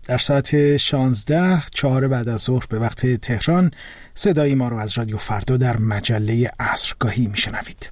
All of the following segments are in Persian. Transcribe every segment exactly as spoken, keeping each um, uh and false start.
در ساعت شانزده چهار بعد از ظهر به وقت تهران صدای ما رو از رادیو فردا در مجله عصرگاهی میشنوید.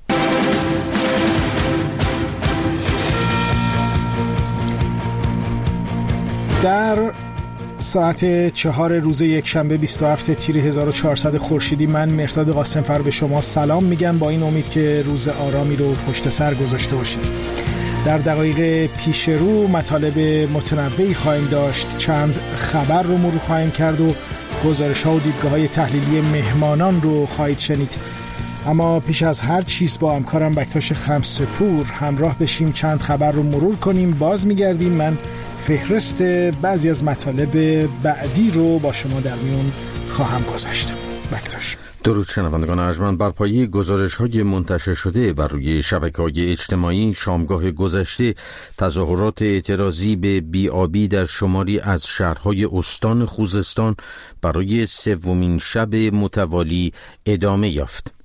در ساعت چهار روز یک شنبه بیست و هفتم تیر هزار و چهارصد خورشیدی من مرداد قاسم‌فر به شما سلام میگم، با این امید که روز آرامی رو پشت سر گذاشته باشید. در دقایق پیش رو مطالب متنوعی خواهیم داشت، چند خبر رو مرور خواهیم کرد و گزارش ها و دیدگاه های تحلیلی مهمانان رو خواهید شنید. اما پیش از هر چیز با همکارم بکتاش خمسه‌پور همراه بشیم، چند خبر رو مرور کنیم، باز میگردیم. من فهرست بعضی از مطالب بعدی رو با شما در میون خواهم گذاشت. بکتاش. درود شنوندگان ارجمند، بر پایه گزارش‌های منتشر شده بر روی شبکه‌های اجتماعی شامگاه گذشته تظاهرات اعتراضی به بی‌آبی در شماری از شهرهای استان خوزستان برای سومین شب متوالی ادامه یافت.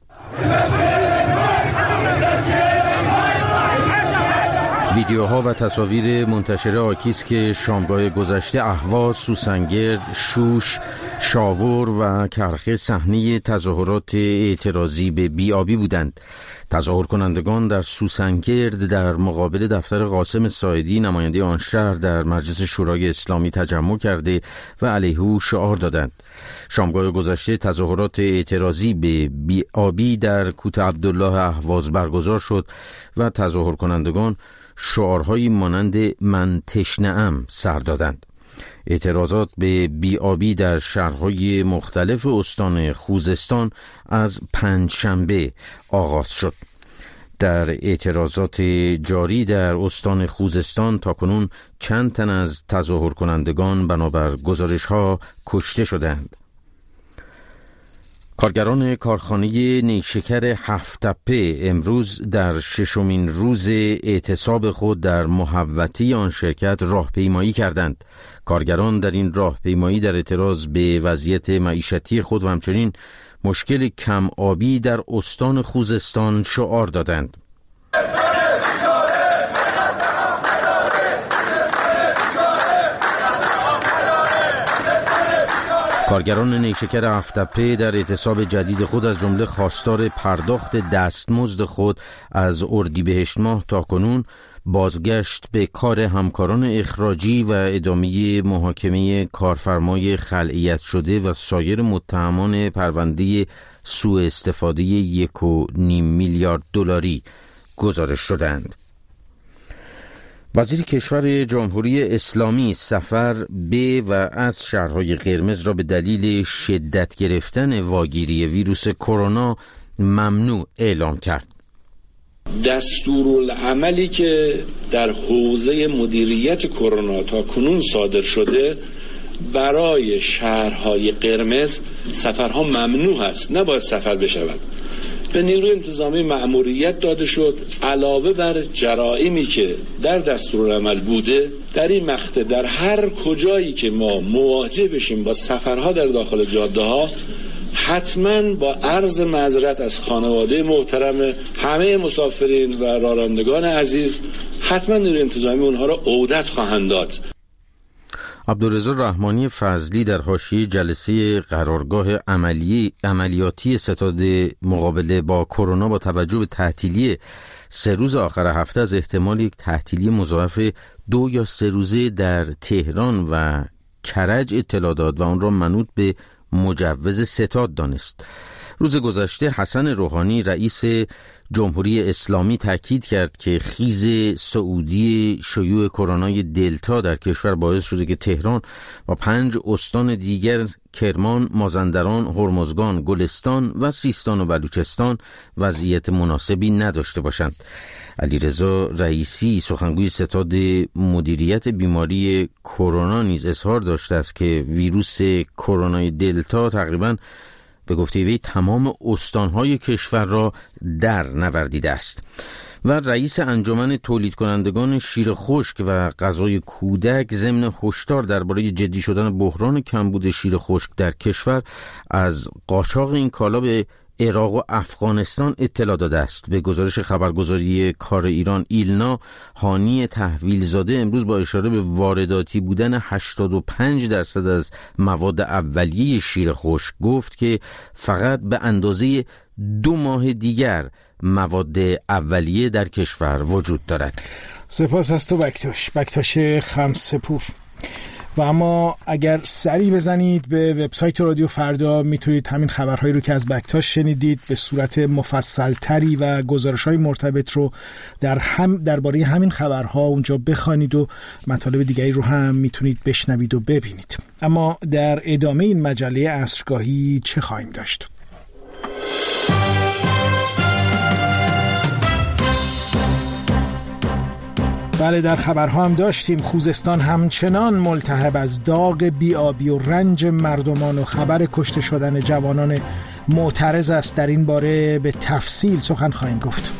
ویدیوها و تصاویر منتشر آکیست که شامگاه گذشته اهواز، سوسنگرد، شوش، شاور و کرخه صحنه تظاهرات اعتراضی به بی‌آبی بودند. تظاهر کنندگان در سوسنگرد در مقابل دفتر قاسم ساعدی نماینده آن شهر در مجلس شورای اسلامی تجمع کرده و علیه او شعار دادند. شامگاه گذشته تظاهرات اعتراضی به بی‌آبی در کوت عبدالله اهواز برگزار شد و تظاهر کنندگان شعارهایی مانند من تشنه‌ام سر دادند. اعتراضات به بی‌آبی در شهرهای مختلف استان خوزستان از پنجشنبه آغاز شد. در اعتراضات جاری در استان خوزستان تاکنون چند تن از تظاهر کنندگان بنابر گزارش‌ها کشته شدند. کارگران کارخانه نیشکر هفت‌تپه امروز در ششمین روز اعتصاب خود در محوطه آن شرکت راهپیمایی کردند. کارگران در این راهپیمایی در اعتراض به وضعیت معیشتی خود و همچنین مشکل کم آبی در استان خوزستان شعار دادند. کارگران نیشکر هفت‌تپه در اعتصاب جدید خود از جمله خواستار پرداخت دستمزد خود از اردیبهشت ماه تاکنون، بازگشت به کار همکاران اخراجی و ادامه محاکمه کارفرمای خلعیت شده و سایر متهمان پرونده سوء استفاده یک و نیم میلیارد دلاری گزارش شدند. وزیر کشور جمهوری اسلامی سفر به و از شهرهای قرمز را به دلیل شدت گرفتن واگیری ویروس کرونا ممنوع اعلام کرد. دستورالعملی که در حوزه مدیریت کرونا تا کنون صادر شده برای شهرهای قرمز سفرها ممنوع است، نباید سفر بشود. به نیروی انتظامی مأموریت داده شد علاوه بر جرائمی که در دستورالعمل بوده، در این مقطع در هر کجایی که ما مواجه بشیم با سفرها در داخل جاده ها، حتما با عرض معذرت از خانواده محترم همه مسافرین و رانندگان عزیز، حتما نیروی انتظامی اونها را عودت خواهند داد. عبدالرضا رحمانی فضلی در حاشیه جلسه قرارگاه عملی عملیاتی ستاد مقابله با کرونا با توجه به تعطیلی سه روز آخر هفته از احتمال یک تعطیلی مضاعف دو یا سه روزه در تهران و کرج اطلاع داد و اون را منوط به مجوز ستاد دانست. روز گذشته حسن روحانی رئیس جمهوری اسلامی تاکید کرد که خیز سعودی شیوع کرونای دلتا در کشور باعث شده که تهران و پنج استان دیگر کرمان، مازندران، هرمزگان، گلستان و سیستان و بلوچستان وضعیت مناسبی نداشته باشند. علیرضا رئیسی سخنگوی ستاد مدیریت بیماری کرونا نیز اظهار داشته است که ویروس کرونای دلتا تقریباً به گفته وی تمام استانهای کشور را در نوردیده است. و رئیس انجمن تولید کنندگان شیر خشک و غذای کودک ضمن هشدار درباره جدی شدن بحران کمبود شیر خشک در کشور از قاچاق این کالا به عراق و افغانستان اطلاع داده است. به گزارش خبرگزاری کار ایران ایلنا، هانی تحویلزاده امروز با اشاره به وارداتی بودن هشتاد و پنج درصد از مواد اولیه شیر خشک گفت که فقط به اندازه دو ماه دیگر مواد اولیه در کشور وجود دارد. سپاس از تو بکتاش بکتاش خمسپور. و اما اگر سری بزنید به وبسایت رادیو فردا میتونید همین خبرهایی رو که از بکتاش شنیدید به صورت مفصل تری و گزارش‌های مرتبط رو در هم درباره همین خبرها اونجا بخوانید و مطالب دیگری رو هم میتونید بشنوید و ببینید. اما در ادامه این مجله عصرگاهی چه خواهیم داشت؟ بله، در خبرها هم داشتیم خوزستان همچنان ملتهب از داغ بی‌آبی و رنج مردمان و خبر کشته شدن جوانان معترض است. در این باره به تفصیل سخن خواهیم گفت.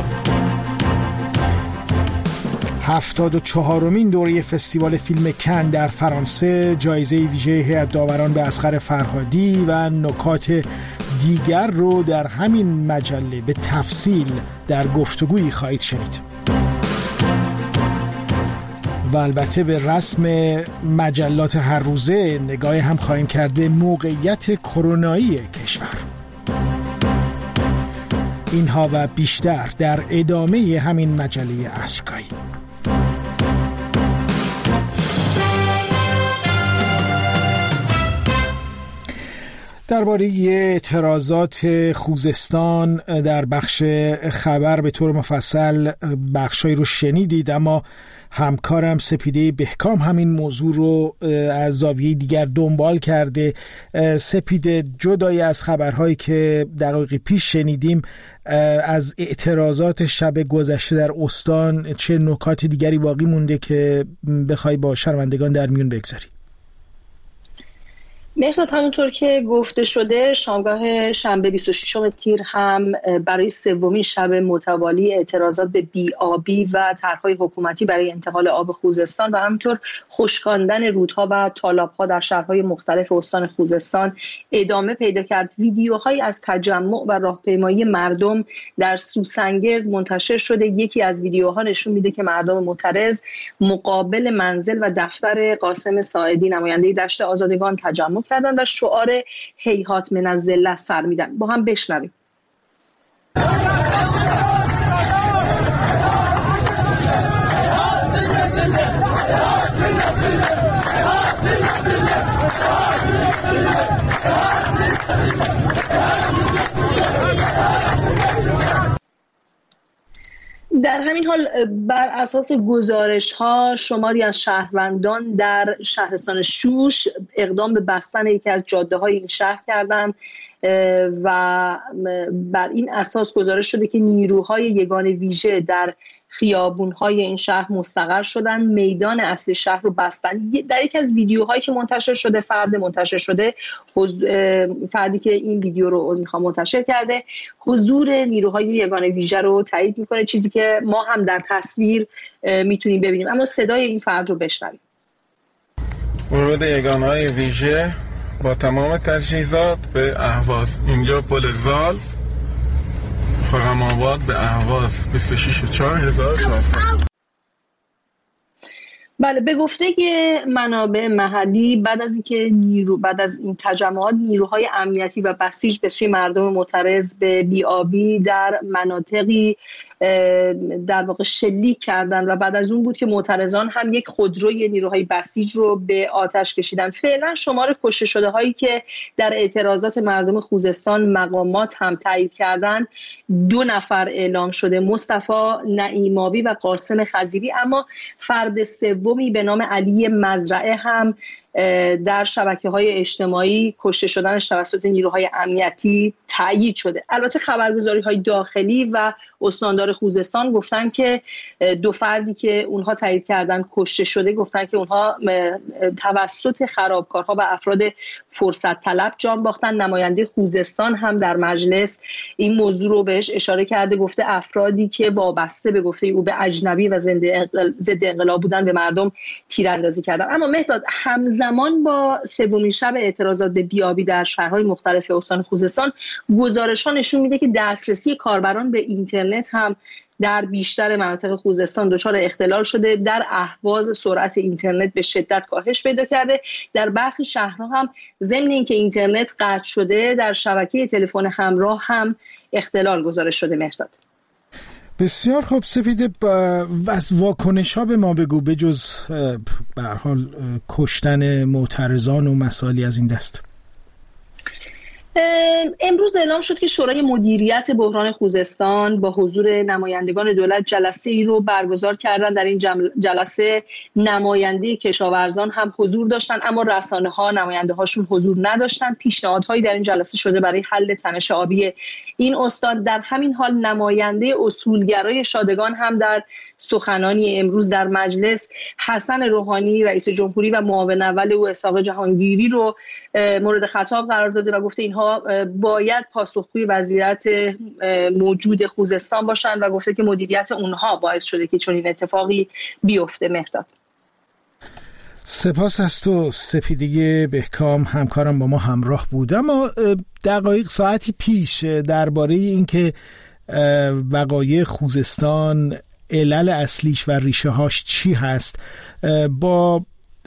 هفتاد و چهارمین دوره فستیوال فیلم کن در فرانسه، جایزه ویژه هیئت داوران به اصغر فرهادی و نکات دیگر رو در همین مجله به تفصیل در گفتگویی خواهید شنید. و البته به رسم مجلات هر روزه نگاه هم خواهیم کرد به موقعیت کرونایی کشور. اینها و بیشتر در ادامه همین مجله عصرگاهی. درباره اعتراضات خوزستان در بخش خبر به طور مفصل بخشایی رو شنیدید، اما همکارم سپیده بهکام همین موضوع رو از زاویه دیگر دنبال کرده. سپیده، جدای از خبرهایی که دقایق پیش شنیدیم از اعتراضات شب گذشته در استان، چه نکات دیگری باقی مونده که بخوای با شنوندگان در میون بگذاری؟ مهرداد، همونطور که گفته شده شامگاه شنبه بیست و ششم تیر هم برای سومین شب متوالی اعتراضات به بی‌آبی و طرح‌های حکومتی برای انتقال آب خوزستان و همینطور خشکاندن رودها و تالاب‌ها در شهرهای مختلف استان خوزستان ادامه پیدا کرد. ویدیوهایی از تجمع و راهپیمایی مردم در سوسنگرد منتشر شده. یکی از ویدیوها نشون میده که مردم معترض مقابل منزل و دفتر قاسم ساعدی نماینده دشت آزادگان تجمع کردن و شعار هیهات من الذله سر میدن. با هم بشنویم. در همین حال بر اساس گزارش‌ها شماری از شهروندان در شهرستان شوش اقدام به بستن یکی از جاده‌های این شهر کردند و بر این اساس گزارش شده که نیروهای یگان ویژه در خیابون‌های این شهر مستقر شدن، میدان اصلی شهر رو بستن. در یک از ویدیوهایی که منتشر شده، فرد منتشر شده فردی که این ویدیو رو از میخوام منتشر کرده حضور نیروهای یگان ویژه رو تایید میکنه، چیزی که ما هم در تصویر میتونیم ببینیم. اما صدای این فرد رو بشنویم. ورود یگانهای ویژه با تمام تجهیزات به اهواز. اینجا پل زال، خرم آباد به اهواز بیست و شش و چهار هزار و ششصد. بله، به گفته منابع محلی بعد از اینکه نیرو بعد از این تجمعات نیروهای امنیتی و بسیج به سوی مردم معترض به بی‌آبی در مناطقی در واقع شلیک کردن و بعد از اون بود که معترضان هم یک خودروی نیروهای بسیج رو به آتش کشیدن. فعلا شمار کشته شده هایی که در اعتراضات مردم خوزستان مقامات هم تایید کردن دو نفر اعلام شده، مصطفی نعیماوی و قاسم خضیری، اما فرد سومی به نام علی مزرعه هم در شبکه‌های اجتماعی کشته شدنش توسط نیروهای امنیتی تایید شده. البته خبرگزاری‌های داخلی و استاندار خوزستان گفتن که دو فردی که اونها تایید کردن کشته شده گفتن که اونها توسط خرابکارها و افراد فرصت طلب جان باختن. نماینده خوزستان هم در مجلس این موضوع رو بهش اشاره کرده، گفته افرادی که وابسته به گفته او به اجنبی و ضد انقلاب بودن به مردم تیراندازی کردن. اما مهداد، همزمان همزمان با سومین شب اعتراضات به بی‌آبی در شهرهای مختلف استان خوزستان، گزارش‌ها نشون میده که دسترسی کاربران به اینترنت هم در بیشتر مناطق خوزستان دچار اختلال شده. در اهواز سرعت اینترنت به شدت کاهش پیدا کرده. در برخی شهرها هم ضمن اینکه اینترنت قطع شده، در شبکه تلفن همراه هم اختلال گزارش شده. مهرداد. بسیار خوب سپیده، از واکنش ها به ما بگو، به جز به هر حال کشتن معترضان و مسائلی از این دست. امروز اعلام شد که شورای مدیریت بحران خوزستان با حضور نمایندگان دولت جلسه ای رو برگزار کردن. در این جلسه نماینده کشاورزان هم حضور داشتن، اما رسانه ها نماینده هاشون حضور نداشتن. پیشنهادهایی در این جلسه شده برای حل تنش آبی این استان. در همین حال نماینده اصولگرای شادگان هم در سخنانی امروز در مجلس حسن روحانی رئیس جمهوری و معاون اول او اسحاق جهانگیری رو مورد خطاب قرار داده و گفته اینها باید پاسخگوی وضعیت موجود خوزستان باشند و گفته که مدیریت اونها باعث شده که چنین اتفاقی بیفته. مهرداد. سپاس از تو سپیده بهکام، همکارم با ما همراه بود. اما دقایق ساعتی پیش درباره اینکه وقایع خوزستان علل اصلیش و ریشه هاش چی هست با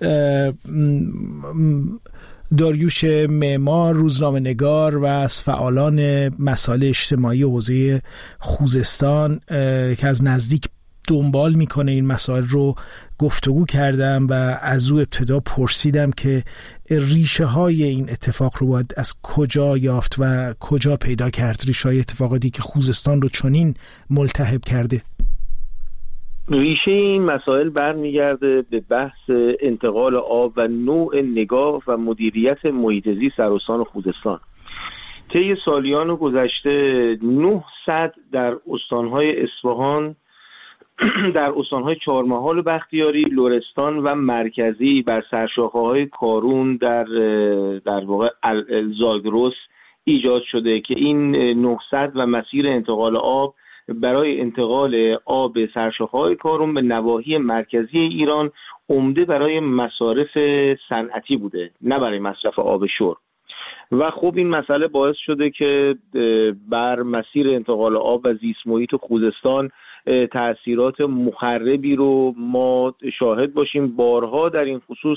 داریوش معمار، روزنامه نگار و از فعالان مسائل اجتماعی حوزه خوزستان که از نزدیک دنبال میکنه این مسائل رو گفتگو کردم و از او ابتدا پرسیدم که ریشه های این اتفاق رو باید از کجا یافت و کجا پیدا کرد، ریشه های اتفاقاتی که خوزستان رو چنین ملتهب کرده. ریشه این مسائل برمیگرده به بحث انتقال آب و نوع نگاه و مدیریت محیط زیست در استان خوزستان. طی سالیان گذشته نهصد در استانهای اصفهان، در استانهای چهارمحال و بختیاری، لرستان و مرکزی بر سرشاخه‌های کارون در در واقع زاگرس ایجاد شده که این نهصد و مسیر انتقال آب برای انتقال آب سرشاخه‌های کارون به نواحی مرکزی ایران عمده برای مصارف صنعتی بوده، نه برای مصرف آب شرب. و خب این مسئله باعث شده که بر مسیر انتقال آب و زیست محیط خوزستان تأثیرات مخربی رو ما شاهد باشیم. بارها در این خصوص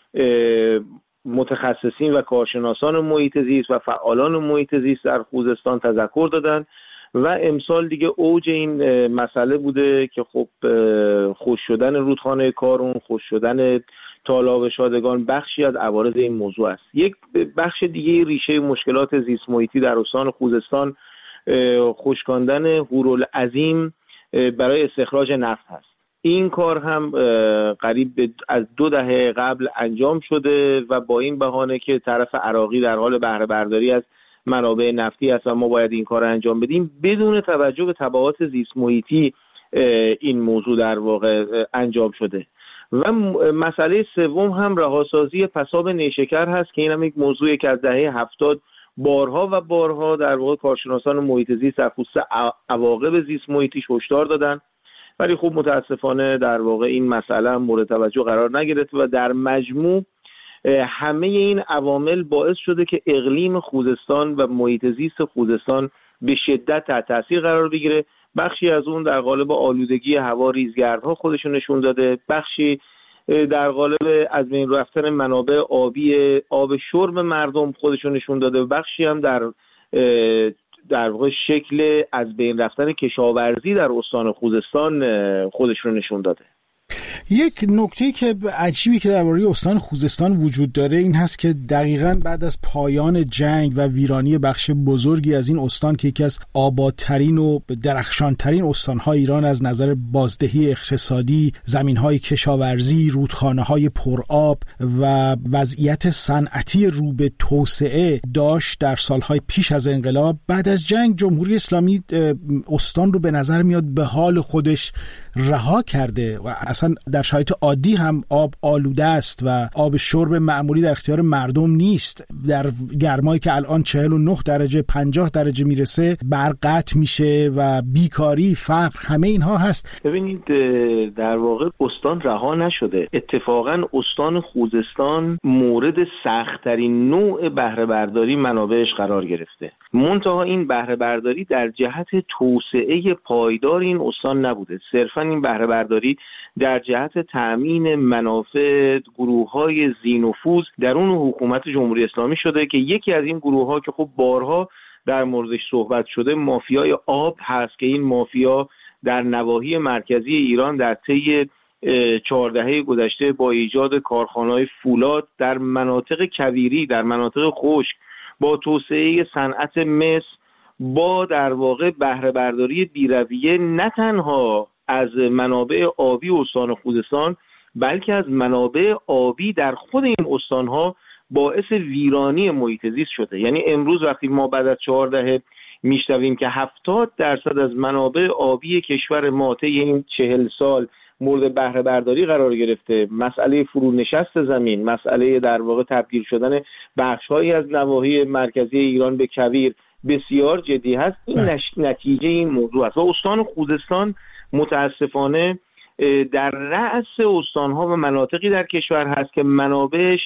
متخصصین و کارشناسان محیط زیست و فعالان محیط زیست در خوزستان تذکر دادن و امسال دیگه اوج این مسئله بوده که خب خشک شدن رودخانه کارون، خشک شدن تالاب شادگان بخشی از عوارض این موضوع است. یک بخش دیگه ریشه مشکلات زیست محیطی در استان خوزستان خشکاندن هورالعظیم برای استخراج نفت هست. این کار هم قریب از دو دهه قبل انجام شده و با این بهانه که طرف عراقی در حال بهره برداری از منابع نفتی هست و ما باید این کار انجام بدیم، بدون توجه به تبعات زیست محیطی این موضوع در واقع انجام شده. و مسئله سوم هم رهاسازی پساب نیشکر هست که این هم یک موضوعی که از دهه هفتاد بارها و بارها در واقع کارشناسان محیط زیست در خصوص عواقب زیست محیطی هشدار دادن، ولی خب متاسفانه در واقع این مسئله مورد توجه قرار نگرفت و در مجموع همه این عوامل باعث شده که اقلیم خوزستان و محیط زیست خوزستان به شدت تحت تاثیر قرار بگیره. بخشی از اون در قالب آلودگی هوا، ریزگردها خودشون نشون داده، بخشی در قالب از بین رفتن منابع آبی آب شرب مردم خودشون نشون داده و بخشی هم در در واقع شکل از بین رفتن کشاورزی در استان خوزستان خودشون نشون داده. یک نکته که عجیبی که درباره استان خوزستان وجود داره این هست که دقیقاً بعد از پایان جنگ و ویرانی بخش بزرگی از این استان که یکی از آبادترین و درخشانترین استانهای ایران از نظر بازدهی اقتصادی، زمینهای کشاورزی، رودخانه‌های پرآب و وضعیت صنعتی رو به توسعه داشت در سالهای پیش از انقلاب، بعد از جنگ جمهوری اسلامی استان رو به نظر میاد به حال خودش رها کرده و اصلا در در شرایط عادی هم آب آلوده است و آب شرب معمولی در اختیار مردم نیست. در گرمایی که الان چهل و نه درجه پنجاه درجه میرسه برق قطع میشه و بیکاری، فقر، همه اینها هست. ببینید در واقع استان رها نشده. اتفاقا استان خوزستان مورد سخت‌ترین نوع بهره برداری منابعش قرار گرفته. منتها این بهره برداری در جهت توسعه پایدار این استان نبوده. صرفا این بهره برداری در جهت تأمین منافع گروه‌های ذی‌نفوذ درون حکومت جمهوری اسلامی شده که یکی از این گروه‌ها که خب بارها در موردش صحبت شده مافیای آب هست که این مافیا در نواحی مرکزی ایران در طی چهار دهه گذشته با ایجاد کارخانه‌های فولاد در مناطق کویری، در مناطق خشک، با توسعه صنعت مس، با در واقع بهره برداری بی‌رویه نه تنها از منابع آبی استان خوزستان بلکه از منابع آبی در خود این استان‌ها باعث ویرانی محیط زیست شده. یعنی امروز وقتی ما بعد از چهار دهه میشنویم که هفتاد درصد از منابع آبی کشور ما طی این چهل سال مورد بهره برداری قرار گرفته، مسئله فرونشست زمین، مسئله در واقع تبدیل شدن بخش‌هایی از نواحی مرکزی ایران به کویر بسیار جدی هست. این نتیجه این موضوع است و استان خوزستان متاسفانه در رأس استان‌ها و مناطقی در کشور هست که منابعش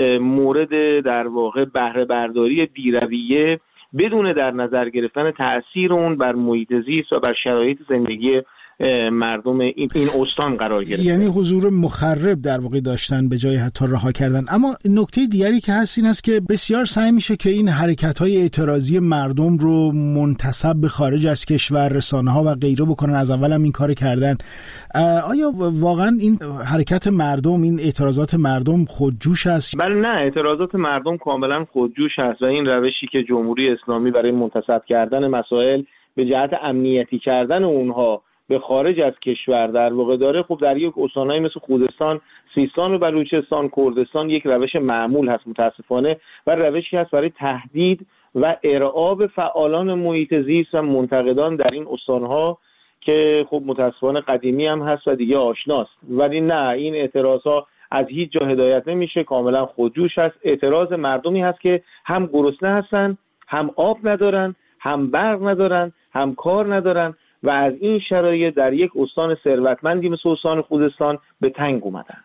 مورد در واقع بهره برداری بی‌رویه بدون در نظر گرفتن تأثیر اون بر محیط زیست و بر شرایط زندگی مردم این استان قرار گرفته. یعنی حضور مخرب در واقع داشتن به جای حتی رها کردن. اما نکته دیگری که هست این است که بسیار سعی میشه که این حرکت‌های اعتراضی مردم رو منتسب به خارج از کشور، رسانه‌ها و غیره بکنن. از اول هم این کار کردن. آیا واقعا این حرکت مردم، این اعتراضات مردم خودجوش است؟ بله نه، اعتراضات مردم کاملا خودجوش است و این روشی که جمهوری اسلامی برای منتسب کردن مسائل به جهت امنیتی کردن اونها به خارج از کشور در واقع داره، خب در یک استانایی مثل خوزستان، سیستان و بلوچستان، کردستان یک روش معمول هست متاسفانه و روشی هست برای تهدید و ارعاب فعالان محیط زیست و منتقدان در این استانها که خب متاسفانه قدیمی هم هست و دیگه آشناست. ولی نه، این اعتراضها از هیچ جا هدایت نمیشه، کاملا خودجوش هست. اعتراض مردمی هست که هم گرسنه هستن، هم آب ندارن، هم برق ندارن، هم کار ندارن و از این شرایط در یک استان ثروتمندی مثل استان خوزستان به تنگ اومدن.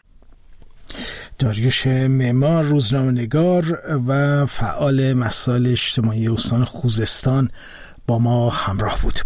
داریوش معمار، روزنامه‌نگار و فعال مسائل اجتماعی استان خوزستان با ما همراه بود.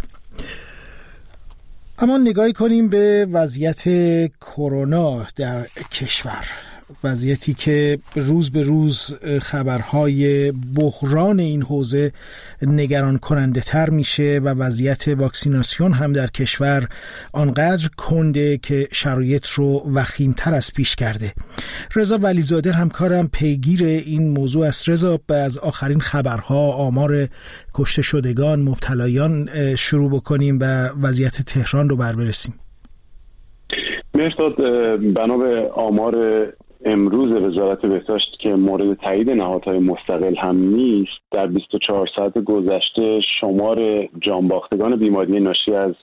اما نگاهی کنیم به وضعیت کرونا در کشور، وضعیتی که روز به روز خبرهای بحران این حوزه نگران کننده تر میشه و وضعیت واکسیناسیون هم در کشور آنقدر کنده که شرایط رو وخیمتر از پیش کرده. رضا ولیزاده همکارم پیگیر این موضوع است. رضا، از آخرین خبرها، آمار کشته شدگان، مبتلایان شروع بکنیم و وضعیت تهران رو بررسیم. مرتاد، بنا به آمار امروز وزارت بهداشت که مورد تایید نهادهای مستقل هم نیست، در بیست و چهار ساعت گذشته شمار جانباختگان بیماری ناشی از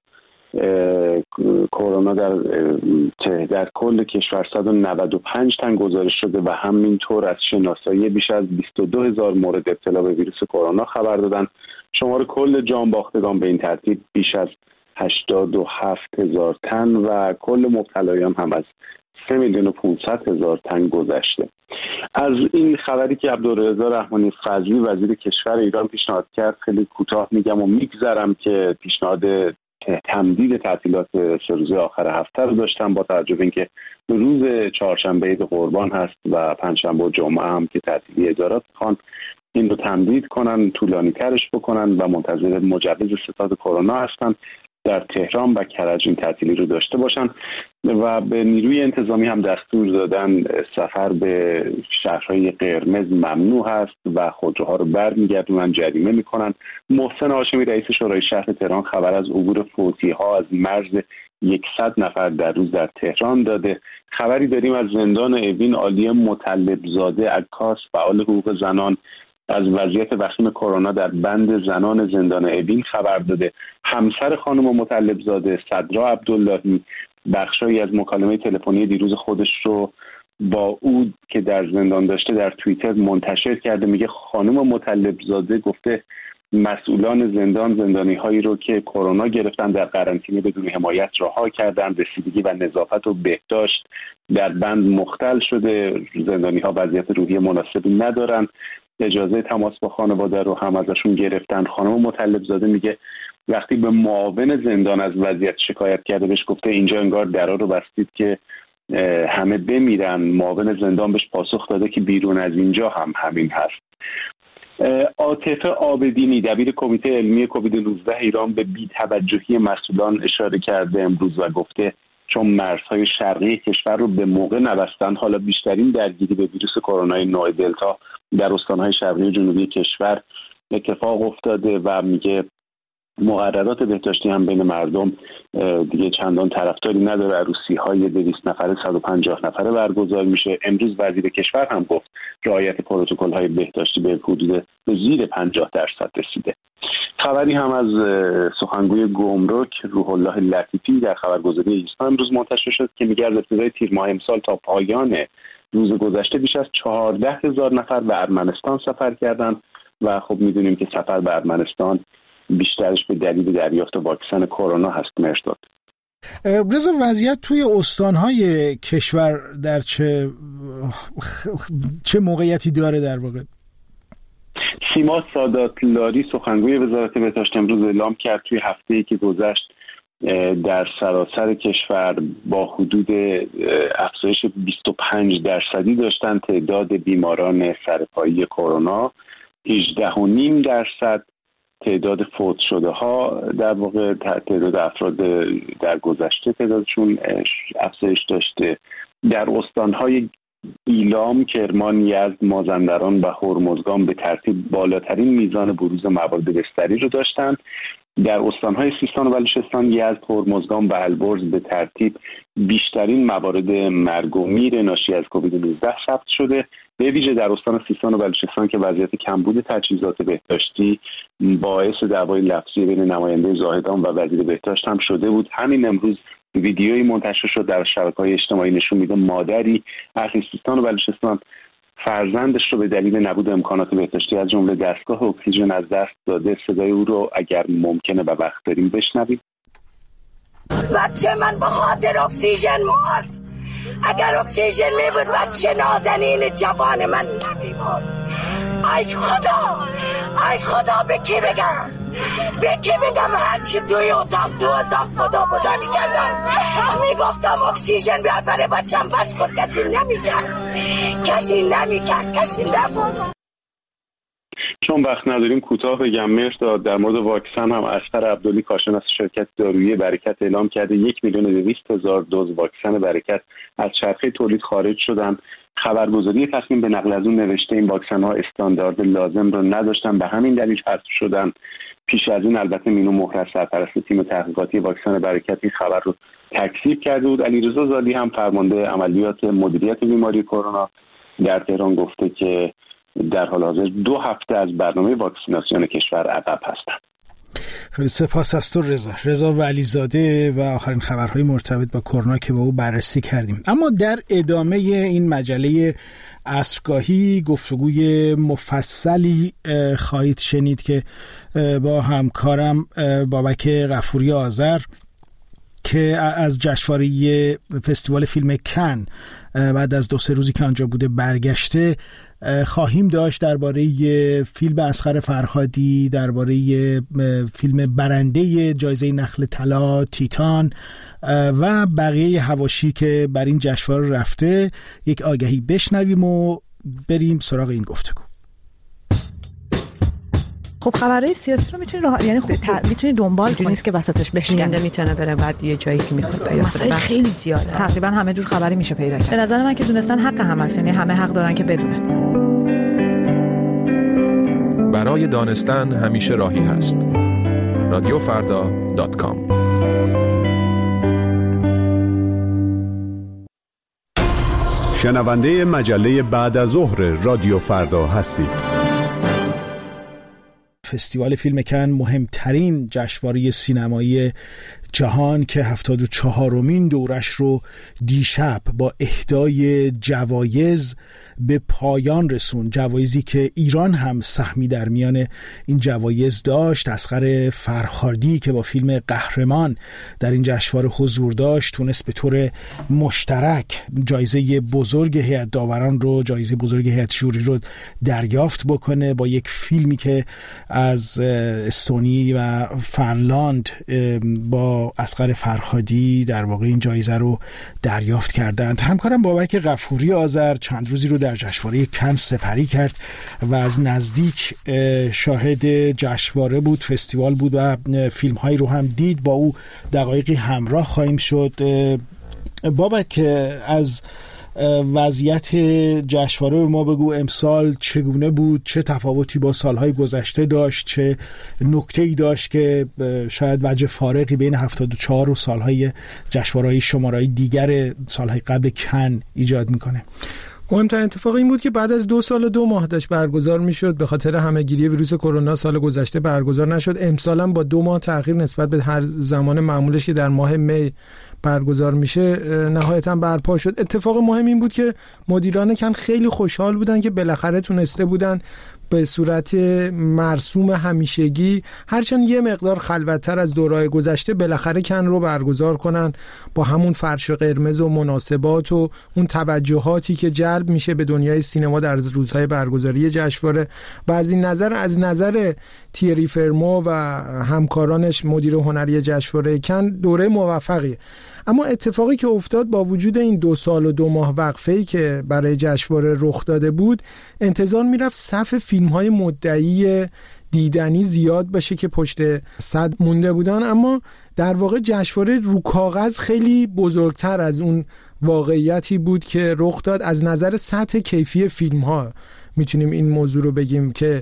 کرونا در در کل کشور صد و نود و پنج تن گزارش شده و همینطور از شناسایی بیش از بیست و دو هزار مورد ابتلا به ویروس کرونا خبر دادن. شمار کل جانباختگان به این ترتیب بیش از هشتاد و هفت هزار تن و کل مبتلایان هم از سه میلیون و پانصد هزار تن گذشته. از این خبری که عبدالرضا رحمانی فضلی وزیر کشور ایران پیشنهاد کرد خیلی کوتاه میگم و میگذرم که پیشنهاد تمدید تعطیلات سه روزه آخر هفته رو داشتم با توجه به اینکه روز چهارشنبه عید قربان هست و پنجشنبه و جمعه هم که تعطیلی ادارات میخوان این رو تمدید کنن، طولانی ترش بکنن و منتظر مجوز ستاد کرونا هستن در تهران و کرج این تعطیلی رو داشته باشن و به نیروی انتظامی هم دستور دادن سفر به شهرهای قرمز ممنوع هست و خودروها رو برمیگردونن، جریمه میکنن. محسن هاشمی رئیس شورای شهر تهران خبر از عبور فوتی‌ها از مرز صد نفر در روز در تهران داده. خبری داریم از زندان اوین عالیه مطلبزاده عکاس فعال حقوق زنان از وضعیت وخیم کرونا در بند زنان زندان اوین خبر داده. همسر خانم مطلبزاده صدرا عبداللهی بخشایی از مکالمه تلفنی دیروز خودش رو با او که در زندان داشته در توییتر منتشر کرده. میگه خانم مطلبزاده گفته مسئولان زندان زندانی هایی رو که کرونا گرفتن در قرنطینه بدون حمایت رها کردن، رسیدگی و نظافت و بهداشت در بند مختل شده، زندانی ها وضعیت روحی مناسبی ندارن، اجازه تماس با خانواده رو هم ازشون گرفتن. خانم مطلبزاده میگه وقتی به معاون زندان از وضعیت شکایت کرده بهش گفته اینجا انگار درا رو بستید که همه بمیرن. معاون زندان بهش پاسخ داده که بیرون از اینجا هم همین هست. عاطفه عابدینی دبیر کمیته علمی کووید نوزده ایران به بی‌توجهی مسئولان اشاره کرده امروز و گفته چون مرزهای شرقی کشور رو به موقع نبستن حالا بیشترین درگیری به ویروس کرونا نوع دلتا در استانهای شرقی و جنوبی کشور اتفاق افتاده و میگه مقررات بهداشتی هم بین مردم دیگه چندان طرفداری نداره. عروسی‌های دویست نفره صد و پنجاه نفره برگزار میشه. امروز وزیر کشور هم گفت رعایت پروتکل‌های بهداشتی به حدود به زیر پنجاه درصد رسیده. خبری هم از سخنگوی گمرک روح الله لطیفی در خبرگزاری ایسنا امروز منتشر شد که میگه از ابتدای تیر ماه امسال تا پایان روز گذشته بیش از چهارده هزار نفر به ارمنستان سفر کردند و خب میدونیم که سفر به ارمنستان بیشترش به دلیل دریافت واکسن کرونا هست. مرشد رضا وضعیت توی استانهای کشور در چه چه موقعیتی داره در واقع؟ سیما ساداتلاری سخنگوی وزارت بهداشت امروز اعلام کرد توی هفته‌ای که گذشت در سراسر کشور با حدود افزایش بیست و پنج درصدی داشتن تعداد بیماران سرپایی کرونا، هجده و نیم درصد تعداد فوت شده ها در واقع تعداد افراد در گذشته تعدادشون افزایش داشته. در استانهای ایلام، کرمان، یزد، مازندران و هرمزگان به ترتیب بالاترین میزان بروز موارد بستری رو داشتند. در استانهای سیستان و بلوچستان، یزد، هرمزگان و البرز به ترتیب بیشترین موارد مرگ و میر ناشی از کووید نوزده ثبت شده. به ویژه در استان سیستان و بلوچستان که وضعیت کمبود تجهیزات بهداشتی باعث دعوای لفظی بین نماینده زاهدان و وزیر بهداشت هم شده بود. همین امروز ویدیویی منتشر شد در شبکه‌های اجتماعی نشون میده مادری اهل سیستان و بلوچستان فرزندش رو به دلیل نبود امکانات بهداشتی از جمله دستگاه اکسیژن از دست داده. صدای او رو اگر ممکنه و وقت داریم بشنویم. بچه من به خاطر اکسیژن مرد. اگر اکسیژن می بود بچه نازنین جوان من نمیمرد. ای خدا ای خدا به کی بگم به کی بگم هرچی دوی اتاق دو اتاق بدا بدا میکردم میگفتم اکسیژن بیار برای بچم بس کن. کسی نمیکرد کسی نمیکرد کسی نبود. چون وقت نداریم کوتاه بگم مرد در مورد واکسن هم اصغر عبدلی کارشناس شرکت دارویی برکت اعلام کرده یک میلیون و دویست هزار دوز واکسن برکت از چرخه تولید خارج شدن. خبرگزاری تصمیم به نقل از اون نوشته این واکسن ها استاندارد لازم رو نداشتن به همین دلیل حذف شدن. پیش از این البته مینو مهر سرپرست تیم تحقیقاتی واکسن برکت این خبر رو تکذیب کرده بود. علیرضا زادی هم فرمانده عملیات مدیریت بیماری کرونا در تهران گفته که در حال حاضر دو هفته از برنامه واکسیناسیون کشور عقب هستند. خیلی سپاس از تو رضا. رضا ولیزاده و آخرین خبرهای مرتبط با کرونا که با او بررسی کردیم. اما در ادامه این مجله عصرگاهی گفتگوی مفصلی خواهید شنید که با همکارم بابک غفوری آذر که از جشنواره فستیوال فیلم کن بعد از دو سه روزی که آنجا بوده برگشته خواهیم داشت درباره فیلم اصغر فرهادی، درباره فیلم برنده جایزه نخل طلا تیتان و بقیه حواشی که بر این جشنواره رفته یک آگهی بشنویم و بریم سراغ این گفتگو. خب خبرهای سیاسی رو میتونی راه یعنی خب میتونی دنبال کنی، نیست که وسطش بشکنه، میتونه بره بعد یه جایی که میخواد پیدا کنه. خیلی زیاده، تقریبا همه جور خبری میشه پیدا کرد. به نظر من که دونستن حق هم هست، یعنی همه حق دارن که بدونن. برای دانستن همیشه راهی هست. رادیو فردا دات کام. شنونده مجله بعد از ظهر رادیو فردا هستید. فستیوال فیلم کن مهمترین جشنواره سینمایی جهان که هفتاد و چهارمین دورش رو دیشب با اهدای جوایز به پایان رسون. جوایزی که ایران هم سهمی در میان این جوایز داشت. اصغر فرهادی که با فیلم قهرمان در این جشنواره حضور داشت تونست به طور مشترک جایزه بزرگ هیئت داوران رو، جایزه بزرگ هیئت جوری رو دریافت بکنه با یک فیلمی که از استونی و فنلاند با اصغر فرهادی در واقع این جایزه رو دریافت کردند. همکارم بابک غفوری آذر چند روزی رو در جشنواره کن سپری کرد و از نزدیک شاهد جشنواره بود، فستیوال بود و فیلم هایی رو هم دید. با او دقایقی همراه خواهیم شد. بابک، از وضعیت جشنواره به ما بگو، امسال چگونه بود؟ چه تفاوتی با سالهای گذشته داشت؟ چه نکته‌ای داشت که شاید وجه فارقی بین هفتاد و چهار و سالهای جشنواره‌های شماره‌ای دیگر سالهای قبل کن ایجاد میکنه؟ مهمترین اتفاق این بود که بعد از دو سال و دو ماه داشت برگزار میشد. به خاطر همهگیری ویروس کرونا سال گذشته برگزار نشد. امسال هم با دو ماه تأخیر نسبت به هر زمان معمولش که در ماه می برگزار میشه نهایتاً برپا شد. اتفاق مهم این بود که مدیران کن خیلی خوشحال بودن که بالاخره تونسته بودن به صورت مرسوم همیشگی، هرچند یه مقدار خلوت‌تر از دورهای گذشته، بالاخره کن رو برگزار کنن با همون فرش قرمز و مناسبات و اون توجهاتی که جلب میشه به دنیای سینما در روزهای برگزاری جشنواره. و از این نظر از نظر تیری فرمو و همکارانش مدیر هنری جشنواره کن دوره موفقیه. اما اتفاقی که افتاد با وجود این دو سال و دو ماه وقفه‌ای که برای جشنواره رخ داده بود، انتظار میرفت صف فیلم‌های مدعی دیدنی زیاد باشه که پشت صد مونده بودن، اما در واقع جشنواره رو کاغذ خیلی بزرگتر از اون واقعیتی بود که رخ داد. از نظر سطح کیفی فیلم‌ها میتونیم این موضوع رو بگیم که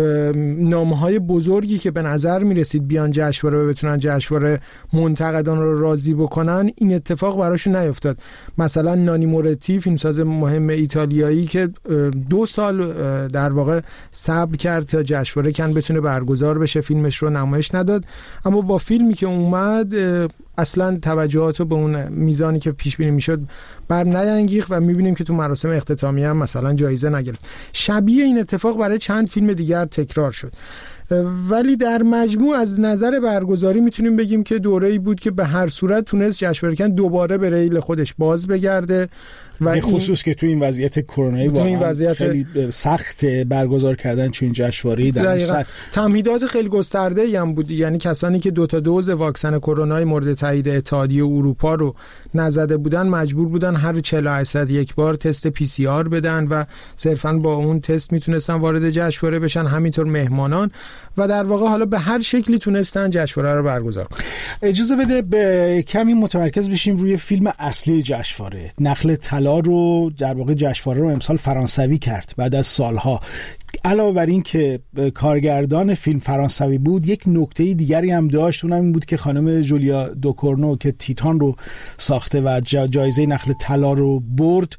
نامه‌های بزرگی که به نظر میرسید بیان جشنواره و بتونن جشنواره منتقدان رو راضی بکنن، این اتفاق براشون نیفتاد. مثلا نانی مورتی، فیلمساز مهم ایتالیایی که دو سال در واقع صبر کرد تا جشنواره کن بتونه برگزار بشه، فیلمش رو نمایش نداد، اما با فیلمی که اومد اصلا توجهات رو به اون میزانی که پیش بینی میشد بر نیانگیخت و میبینیم که تو مراسم اختتامیه هم مثلا جایزه نگرفت. شبیه این اتفاق برای چند فیلم دیگر تکرار شد. ولی در مجموع از نظر برگزاری میتونیم بگیم که دوره‌ای بود که به هر صورت تونست جشنواره کن دوباره به ریل خودش باز بگرده و به خصوص که تو این وضعیت کرونایی واقعا وضعیت خیلی سخت برگزار کردن چون جشنواره در این تمهیدات خیلی گسترده‌ای هم بود. یعنی کسانی که دو تا دوز واکسن کرونایی مورد تایید اتحادیه اروپا رو نزده بودن مجبور بودن هر چهل و هشت ساعت یک بار تست پی سی آر بدن و صرفاً با اون تست میتونستن وارد جشنواره بشن. همینطور مهمانان و در واقع حالا به هر شکلی تونستن جشنواره رو برگزار کنن. اجازه بده به کمی متمرکز بشیم روی فیلم اصلی جشنواره. نخل طلا رو در واقع جشنواره رو امسال فرانسوی کرد بعد از سالها. علاوه بر این که کارگردان فیلم فرانسوی بود، یک نکته دیگری هم داشت، اونم این بود که خانم جولیا دوکورنو که تیتان رو ساخته و جایزه نخل طلا رو برد،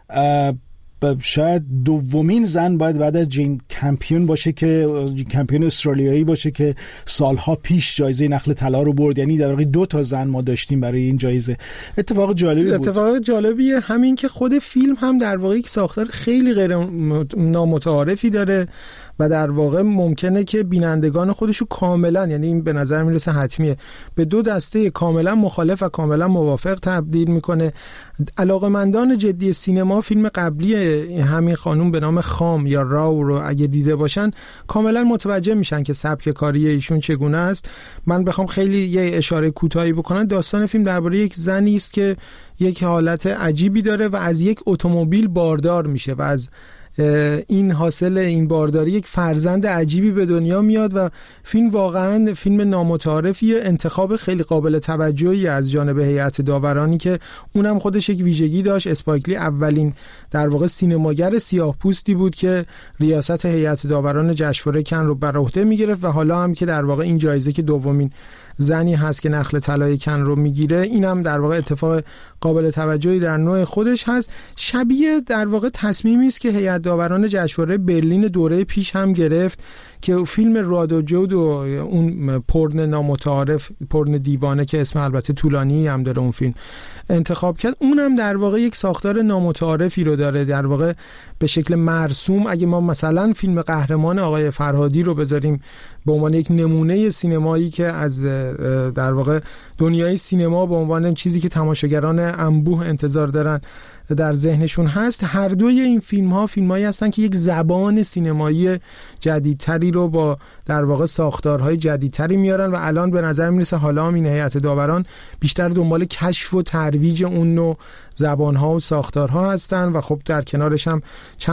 شاید دومین زن باید بعد از جین کمپیون باشه که جین کمپیون استرالیایی باشه که سالها پیش جایزه نخل طلا رو برد. یعنی در واقع دو تا زن ما داشتیم برای این جایزه. اتفاق جالبی بود. اتفاق جالبیه همین که خود فیلم هم در واقع یک ساختار خیلی غیر نامتعارفی داره و در واقع ممکنه که بینندگان خودشو کاملا، یعنی این به نظر میرسه حتمیه، به دو دسته کاملا مخالف و کاملا موافق تبدیل میکنه. علاقمندان جدی سینما فیلم قبلی همین خانوم به نام خام یا راو رو اگه دیده باشن کاملا متوجه میشن که سبک کاری ایشون چگونه است. من بخوام خیلی یه اشاره کوتاهی بکنم، داستان فیلم درباره یک زنی است که یک حالت عجیبی داره و از یک اتومبیل باردار میشه و از این حاصل این بارداری یک فرزند عجیبی به دنیا میاد و فیلم واقعا فیلم نامتعارفیه. انتخاب خیلی قابل توجهی از جانب هیئت داورانی که اونم خودش یک ویژگی داشت. اسپایک اولین در واقع سینماگر سیاه‌پوستی بود که ریاست هیئت داوران جشنواره کن رو بر عهده میگرفت و حالا هم که در واقع این جایزه که دومین زنی هست که نخل طلای کن رو میگیره، اینم در واقع اتفاق قابل توجهی در نوع خودش هست. شبیه در واقع تصمیمی است که هیئت داوران جشنواره برلین دوره پیش هم گرفت که فیلم رادو جود و اون پورن نامتعارف، پورن دیوانه که اسم البته طولانی هم داره اون فیلم، انتخاب کرد. اونم در واقع یک ساختار نامتعارفی رو داره، در واقع به شکل مرسوم. اگه ما مثلا فیلم قهرمان آقای فرهادی رو بذاریم به عنوان یک نمونه سینمایی که از در واقع دنیای سینما به عنوان چیزی که تماشاگران انبوه انتظار دارن در ذهنشون هست، هر دوی این فیلم ها فیلم هایی هستن که یک زبان سینمایی جدیدتری رو با در واقع ساختارهای جدیدتری میارن و الان به نظر میرسه حالا هم این هیئت داوران بیشتر دنبال کشف و ترویج اون نوع زبان ها و ساختارها هستن و خب در کنارش هم چند